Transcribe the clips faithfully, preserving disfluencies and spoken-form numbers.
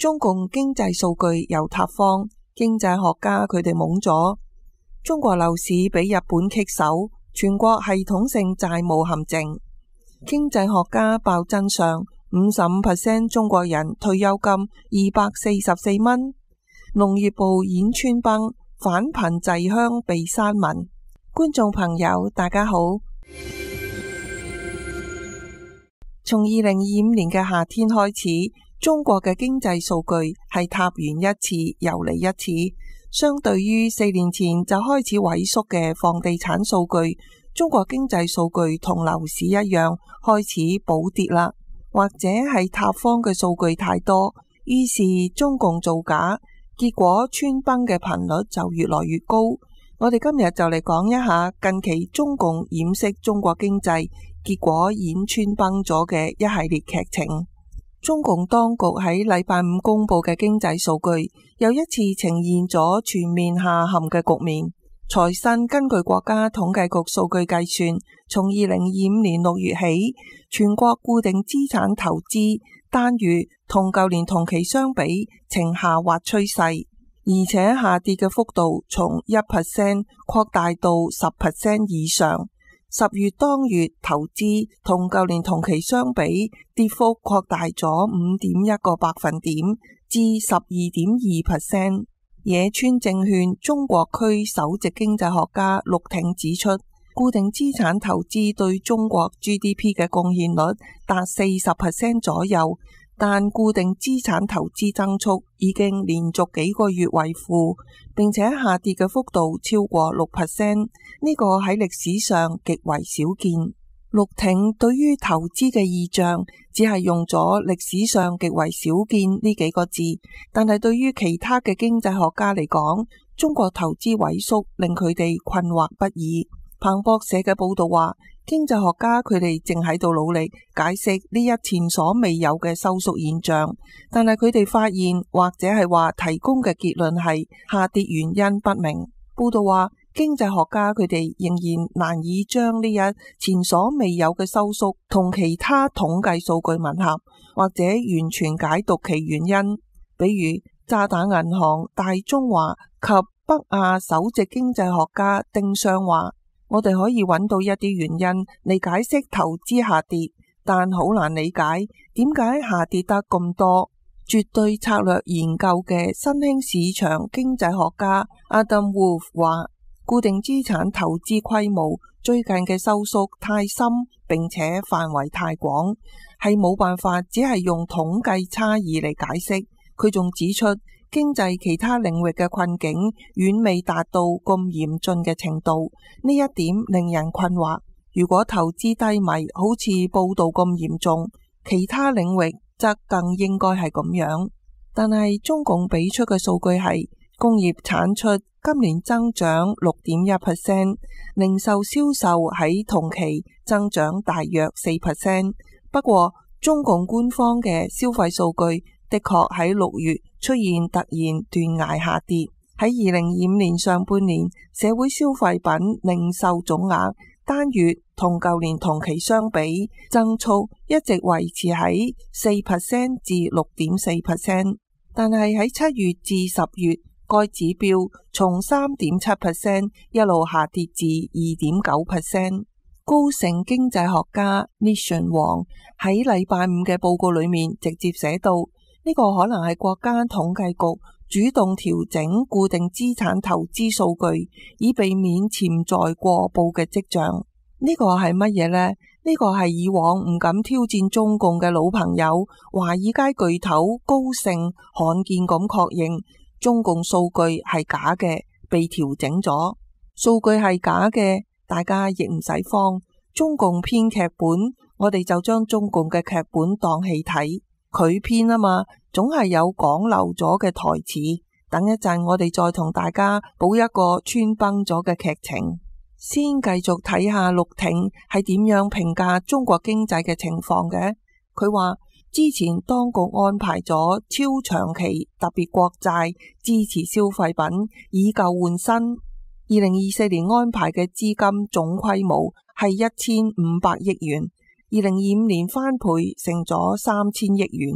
中共經濟數據又塌方，經濟學家佢哋懵咗。中國樓市俾日本棘手，全國系統性債務陷阱。經濟學家爆真相，五十五 percent 中國人退休金二百四十四蚊。農業部演穿崩，反貧濟鄉被刪文。觀眾朋友大家好。從二零二五年嘅夏天開始，中國嘅經濟數據係塌完一次又嚟一次。相對於四年前就開始萎縮嘅房地產數據，中國經濟數據同樓市一樣開始補跌啦，或者係塌方嘅數據太多，於是中共造假，結果穿崩嘅頻率就越來越高。我哋今日就嚟講一下近期中共掩飾中國經濟，結果演穿崩咗嘅一系列劇情。中共當局喺禮拜五公布嘅經濟數據，又一次呈現咗全面下陷嘅局面。財新根據國家統計局數據計算，從二零二五年六月起，全國固定資產投資單月同舊年同期相比呈下滑趨勢，而且下跌嘅幅度從一 percent 擴大到十 percent 以上。十月當月投資同舊年同期相比，跌幅擴大咗五點一個百分點至十二點二 percent。野村證券中國區首席經濟學家陸挺指出，固定資產投資對中國 G D P 嘅貢獻率達四十 percent 左右，但固定資產投資增速已經連續幾個月為負，並且下跌嘅幅度超過六 percent， 呢個喺歷史上極為少見。陸挺對於投資嘅意象只係用咗歷史上極為少見呢幾個字，但係對於其他嘅經濟學家嚟講，中國投資萎縮令佢哋困惑不已。彭博社嘅報道話，經濟學家佢哋正喺度努力解釋呢一前所未有嘅收縮現象，但係佢哋發現或者係話提供嘅結論係下跌原因不明。報道話，經濟學家佢哋仍然難以將呢一前所未有嘅收縮同其他統計數據吻合，或者完全解讀其原因。比如渣打銀行、大中華及北亞首席經濟學家丁商話，我哋可以揾到一啲原因嚟解釋投資下跌，但好難理解點解下跌得咁多。絕對策略研究嘅新興市場經濟學家 Adam Wolf 話，固定資產投資規模最近嘅收縮太深，並且範圍太廣，係冇辦法只係用統計差異嚟解釋。佢仲指出，經濟其他領域嘅困境遠未達到咁嚴峻嘅程度，呢一點令人困惑。如果投資低迷好似報道咁嚴重，其他領域則更應該係咁樣。但係中共俾出嘅數據係工業產出今年增長六點一 percent， 零售銷售喺同期增長大約四 percent。不過中共官方嘅消費數據的確喺六月出現突然斷崖下跌。喺二零二五年上半年，社會消費品零售總額單月同舊年同期相比，增速一直維持喺四 percent 至六點四 percent， 但係喺七月至十月，該指標從三點七 percent 一路下跌至二點九 percent。高盛經濟學家 Nishan Wang 喺禮拜五嘅報告裏面直接寫到，呢個可能係國家統計局主動調整固定資產投資數據，以避免潛在過報嘅跡象。呢個係乜嘢呢？呢個係以往唔敢挑戰中共嘅老朋友華爾街巨頭高盛罕見咁確認中共數據係假嘅，被調整咗。數據係假嘅，大家亦唔使慌。中共編劇本，我哋就將中共嘅劇本當戲睇。佢編啊嘛，總係有講漏咗嘅台詞。等一陣我哋再同大家補一個穿崩咗嘅劇情。先繼續睇下陸挺係點樣評價中國經濟嘅情況嘅。佢話之前當局安排咗超長期特別國債支持消費品，以舊換新。二零二四年安排嘅資金總規模係一千五百億元，二零二五年翻倍成咗三千億元。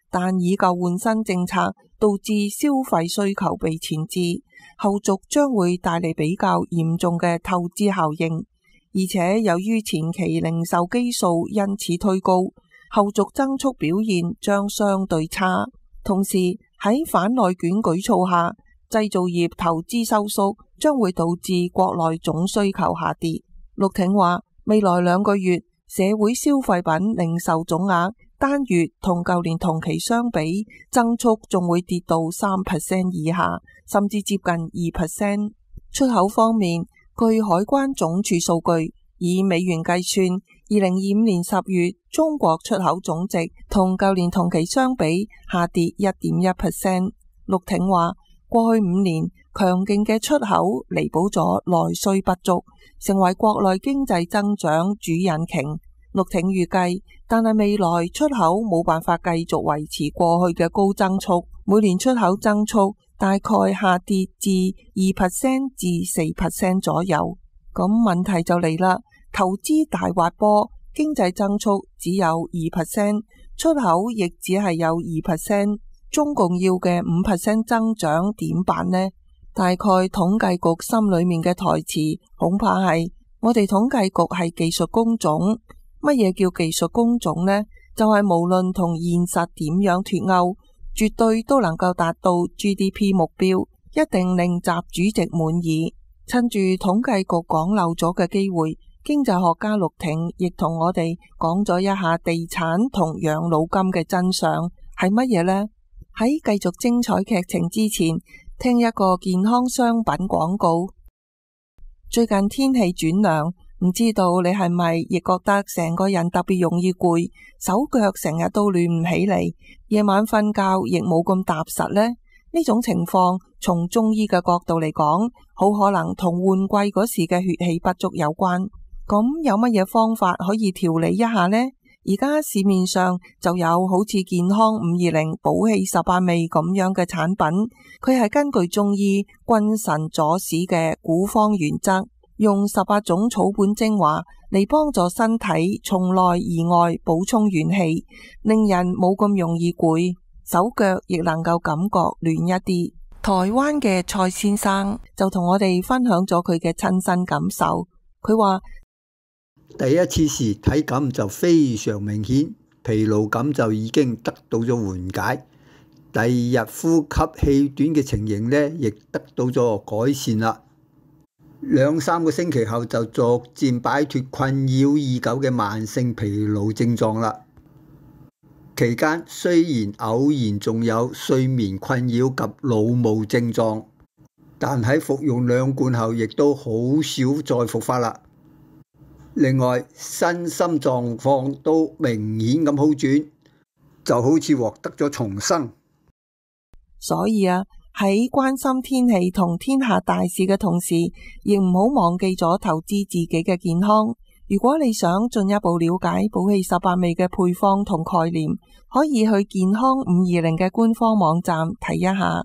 但以舊換新政策導致消費需求被前置，後續將會帶嚟比較嚴重嘅透支效應。而且由於前期零售基數因此推高，後續增速表現將相對差。同時喺反內卷舉措下，製造業投資收縮將會導致國內總需求下跌。陸挺話，未來兩個月社會消費品零售總額單月同舊年同期相比，增速仲會跌到三 percent 以下，甚至接近二 percent。出口方面，據海關總署數據，以美元計算，二零二五年十月中國出口總值同舊年同期相比下跌一點一 percent。陸挺話，過去五年強勁嘅出口彌補咗內需不足，成為國內經濟增長主引擎。陸挺預計，但係未來出口冇辦法繼續維持過去嘅高增速，每年出口增速大概下跌至二 percent 至四 percent 左右。咁問題就嚟啦，投資大滑坡，經濟增速只有二 percent， 出口亦只係有二 percent， 中共要嘅五 percent 增長點辦呢？大概統計局心裏面嘅台詞恐怕係，我哋統計局係技術工種。乜嘢叫技術工種呢？就係、是、無論同現實點樣脫鈎，絕對都能夠達到 G D P 目標，一定令習主席滿意。趁住統計局講漏咗嘅機會，經濟學家陸挺亦同我哋講咗一下地產同養老金嘅真相係乜嘢呢？喺繼續精彩劇情之前，聽一個健康商品廣告。最近天氣轉涼，唔知道你係咪亦覺得成個人特別容易攰，手腳成日都暖唔起嚟，夜晚瞓覺亦冇咁踏實呢？呢種情況從中醫嘅角度嚟講，好可能同換季嗰時嘅血氣不足有關。咁有乜嘢方法可以調理一下呢？而家市面上就有好似健康五二零、補氣十八味咁樣嘅產品，佢係根據中醫君臣佐使嘅古方原則，用十八種草本精華嚟幫助身體從內而外補充元氣，令人冇咁容易攰，手腳亦能夠感覺暖一啲。台灣嘅蔡先生就同我哋分享咗佢嘅親身感受。佢話第一次時體感就非常明顯，疲勞感就已經得到咗緩解。第二日呼吸氣短嘅情形呢，亦得到咗改善啦。兩三個星期後就逐漸擺脫困擾已久嘅慢性疲勞症狀啦。期間雖然偶然仲有睡眠困擾及腦霧症狀，但喺服用兩罐後，亦都好少再復發啦。另外，身心狀況都明顯咁好轉，就好似獲得咗重生。 所以啊，喺關心天氣同天下大事嘅同時，亦唔好忘記咗投資自己嘅健康。如果你想進一步了解補氣十八味嘅配方同概念，可以去健康五二零嘅官方網站睇一下。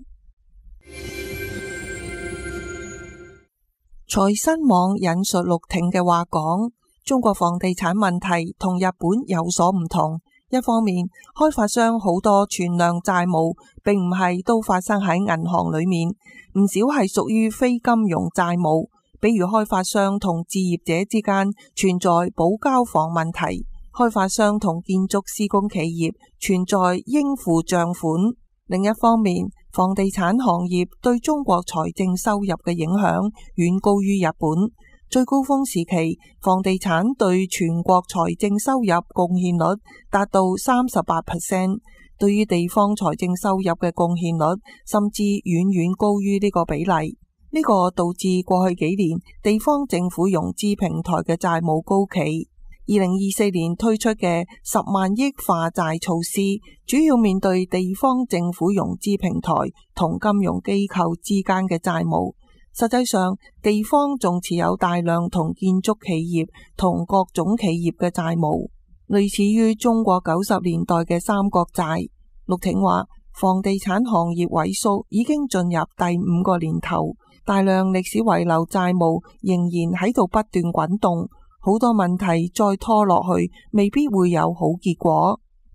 財新網引述陸挺嘅話講，中國房地產問題同日本有所唔同。一方面，開發商好多存量債務並唔係都發生喺銀行裏面，唔少係屬於非金融債務，比如開發商同置業者之間存在保交房問題，開發商同建築施工企業存在應付賬款。另一方面，房地產行業對中國財政收入嘅影響遠高於日本。最高峰時期，房地產對全國財政收入貢獻率達到三十八 percent， 對於地方財政收入嘅貢獻率甚至遠遠高於呢個比例。呢個導致過去幾年地方政府融資平台嘅債務高企。二零二四年推出嘅十萬億化債措施，主要面對地方政府融資平台同金融機構之間嘅債務。實際上，地方仲持有大量同建築企業同各種企業嘅債務，類似於中國九十年代嘅三角債。陸挺話，房地產行業萎縮已經進入第五個年頭，大量歷史遺留債務仍然喺度不斷滾動，好多問題再拖落去未必會有好結果。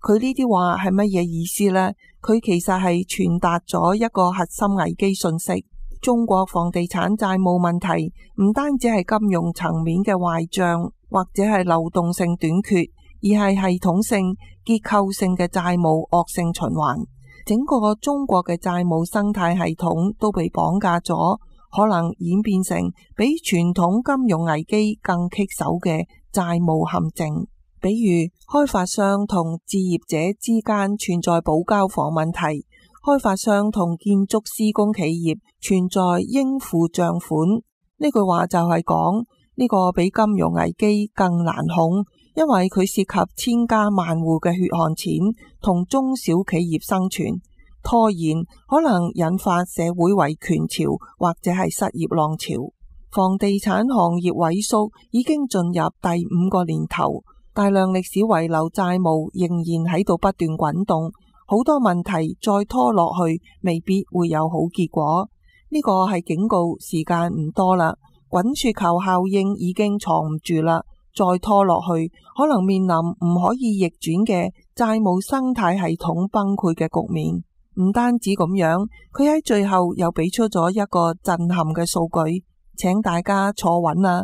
佢呢啲話係乜嘢意思呢？佢其實係傳達咗一個核心危機信息。中國房地產債務問題唔單止係金融層面嘅壞賬，或者係流動性短缺，而係系統性、結構性嘅債務惡性循環。整個中國嘅債務生態系統都被綁架咗，可能演變成比傳統金融危機更棘手嘅債務陷阱。比如開發商同置業者之間存在保交房問題，開發商同建築施工企業存在應付賬款。呢句話就係講呢個比金融危機更難控，因為佢涉及千家萬戶嘅血汗錢同中小企業生存。拖延可能引發社會維權潮或者係失業浪潮。房地產行業萎縮已經進入第五個年頭，大量歷史遺留債務仍然喺度不斷滾動。好多問題再拖落去未必會有好結果。呢個係警告時間唔多啦，滾雪球效應已經藏唔住啦。再拖落去可能面臨唔可以逆轉嘅債務生態系統崩潰嘅局面。唔單止咁樣，佢喺最後又俾出咗一個震撼嘅數據，請大家坐穩啦。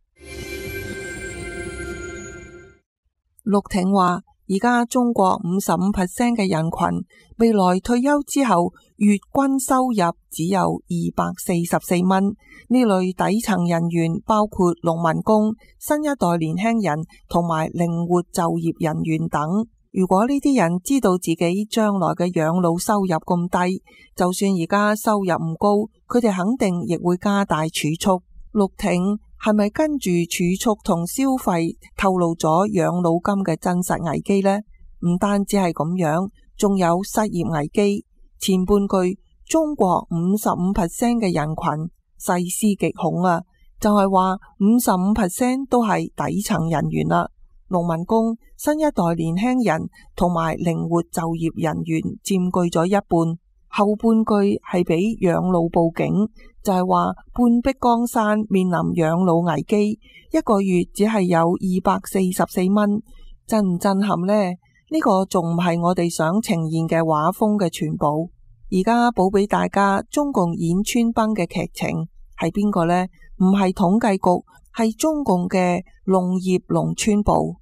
陸挺話：而家中國五十五 percent 嘅人群未來退休之後月均收入只有二百四十四蚊。呢類底層人員包括農民工、新一代年輕人同埋靈活就業人員等。如果呢啲人知道自己將來嘅養老收入咁低，就算而家收入唔高，佢哋肯定亦會加大儲蓄。陸挺係咪跟住儲蓄同消費透露咗養老金嘅真實危機呢？唔單止係咁樣，仲有失業危機。前半句中國五十五 percent 嘅人群細思極恐啊，就係話五十五 percent 都係底層人員啦。農民工、新一代年輕人同埋靈活就業人員佔據咗一半。後半句係俾養老報警，就係話半壁江山面臨養老危機，一個月只係有二百四十四蚊，震唔震撼呢？呢個仲唔係我哋想呈現嘅畫風嘅全部。而家補俾大家中共演穿崩嘅劇情係邊個呢？唔係統計局，係中共嘅農業農村部。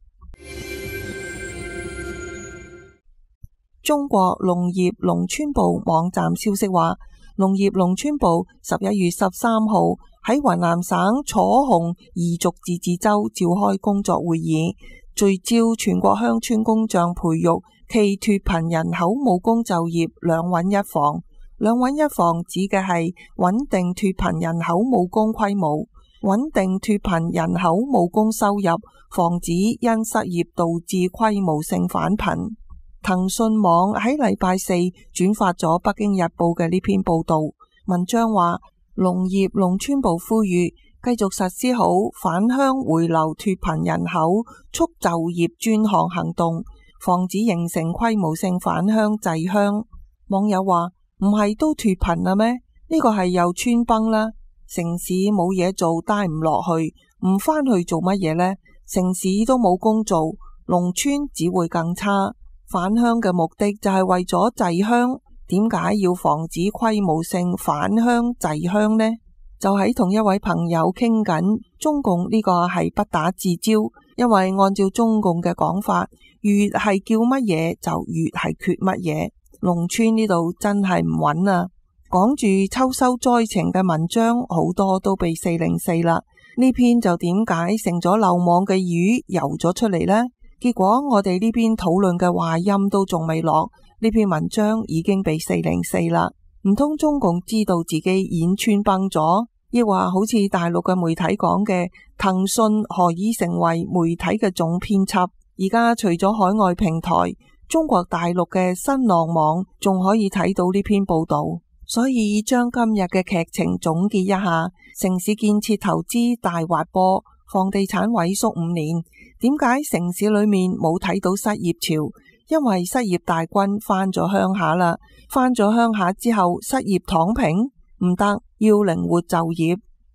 中國農業農村部網站消息話，農業農村部十一月十三號喺雲南省楚雄彝族自治州召開工作會議，聚焦全國鄉村工匠培育暨脫貧人口務工就業兩穩一防。兩穩一防指嘅係穩定脫貧人口務工規模，穩定脫貧人口務工收入，防止因失業導致規模性返貧。騰訊網喺禮拜四轉發咗北京日報嘅呢篇報道，文章話農業農村部呼籲繼續實施好返鄉回流脫貧人口促就業專項行動，防止形成規模性返鄉滯鄉。網友話唔係都脫貧啦咩？呢個係又穿崩啦。城市冇嘢做，待唔落去，唔返去做乜嘢呢？城市都冇工做，農村只會更差。返鄉嘅目的就係為咗滯鄉，點解要防止規模性返鄉滯鄉呢？就喺同一位朋友傾緊，中共呢個係不打自招，因為按照中共嘅講法，越係叫乜嘢就越係缺乜嘢。農村呢度真係唔穩啊！講住秋收災情嘅文章好多都被四零四啦，呢篇就點解成咗漏網嘅魚游咗出嚟呢？結果我哋呢邊討論嘅話音都仲未落，呢篇文章已經被四零四啦。唔通中共知道自己演穿崩咗，亦話好似大陸嘅媒體講嘅，騰訊何以成為媒體嘅總編輯？而家除咗海外平台，中國大陸嘅新浪網仲可以睇到呢篇報道。所以將今日嘅劇情總結一下：城市建設投資大滑坡，房地產萎縮五年。點解城市裏面冇睇到失業潮？因為失業大軍返咗鄉下啦，返咗鄉下之後失業躺平唔得，要靈活就業。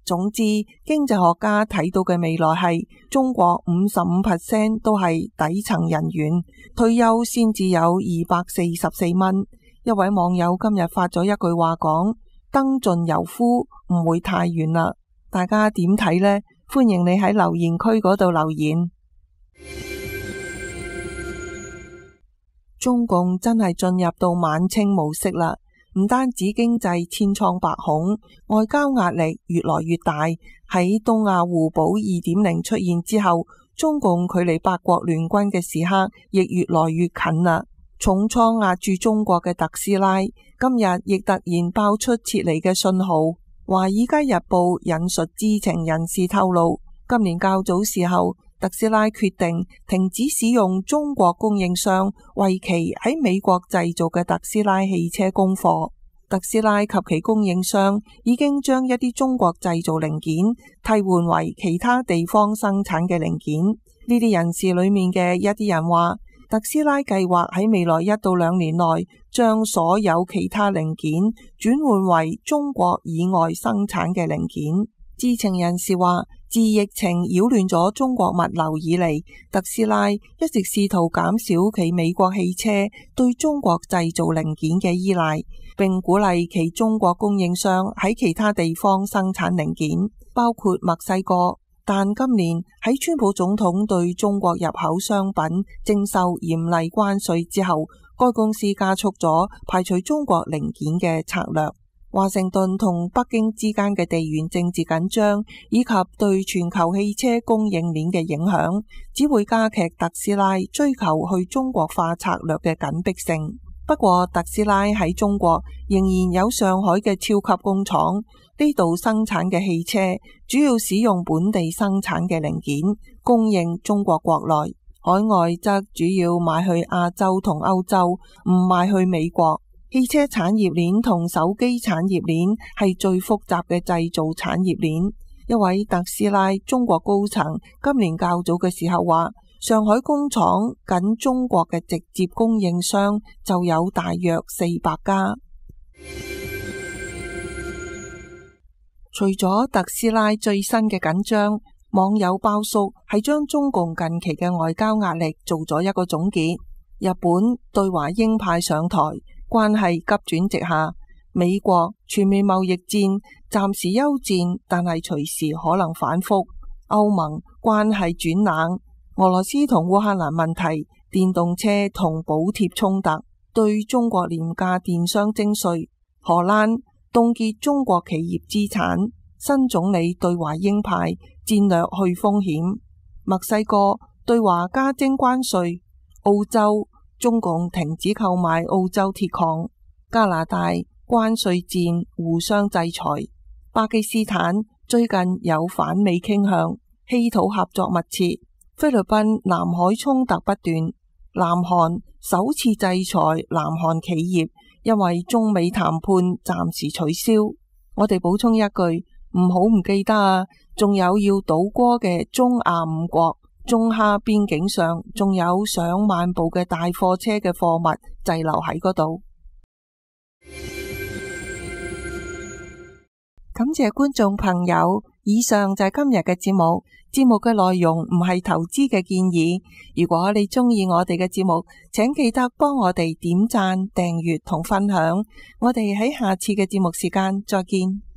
總之，經濟學家睇到嘅未來係中國五十五 percent 都係底層人員，退休先至有二百四十四蚊。一位網友今日發咗一句話講：燈盡油枯唔會太遠啦。大家點睇呢？歡迎你喺留言區嗰度留言。中共真係進入到晚清模式啦，唔單止經濟千瘡百孔，外交壓力越來越大。喺東亞互補二點零出現之後，中共距離八國聯軍嘅時刻亦越來越近啦。重創壓住中國嘅特斯拉，今日亦突然爆出撤離嘅信號。華爾街日報引述知情人士透露，今年較早時候，特斯拉決定停止使用中國供應商為其喺美國製造嘅特斯拉汽車供貨。特斯拉及其供應商已經將一啲中國製造零件替換為其他地方生產嘅零件。呢啲人士裏面嘅一啲人話，特斯拉計劃喺未來一到兩年內將所有其他零件轉換為中國以外生產嘅零件。知情人士話，自疫情擾亂咗中國物流以嚟，特斯拉一直試圖減少其美國汽車對中國製造零件嘅依賴，並鼓勵其中國供應商喺其他地方生產零件，包括墨西哥。但今年喺川普總統對中國入口商品徵收嚴厲關稅之後，該公司加速咗排除中國零件嘅策略。華盛頓同北京之間嘅地緣政治緊張以及對全球汽車供應鏈嘅影響，只會加劇特斯拉追求去中國化策略嘅緊迫性。不過，特斯拉喺中國仍然有上海嘅超級工廠，呢度生產嘅汽車主要使用本地生產嘅零件，供應中國國內，海外則主要賣去亞洲同歐洲，唔賣去美國。汽車產業鏈同手機產業鏈係最複雜嘅製造產業鏈。一位特斯拉中國高層今年較早嘅時候話，上海工廠僅中國嘅直接供應商就有大約四百家。除咗特斯拉最新嘅緊張，網友包叔係將中共近期嘅外交壓力做咗一個總結。日本對華鷹派上台，關係急轉直下。美國全面貿易戰暫時休戰，但係隨時可能反覆。歐盟關係轉冷。俄羅斯同烏克蘭問題，電動車同補貼衝突，對中國廉價電商徵稅。荷蘭凍結中國企業資產，新總理對華鷹派戰略去風險。墨西哥對華加徵關稅。澳洲中共停止購買澳洲鐵礦。加拿大關稅戰互相制裁。巴基斯坦最近有反美傾向，稀土合作密切。菲律賓南海衝突不斷。南韓首次制裁南韓企業，因為中美談判暫時取消。我哋補充一句，唔好唔記得啊，仲有要倒戈嘅中亞五國。中哈邊境上仲有上萬部嘅大貨車嘅貨物滯留喺嗰度。感謝觀眾朋友，以上就係今日嘅節目。節目嘅內容唔係投資嘅建議。如果你鍾意我哋嘅節目，請記得幫我哋點讚、訂閱同分享。我哋喺下次嘅節目時間再見。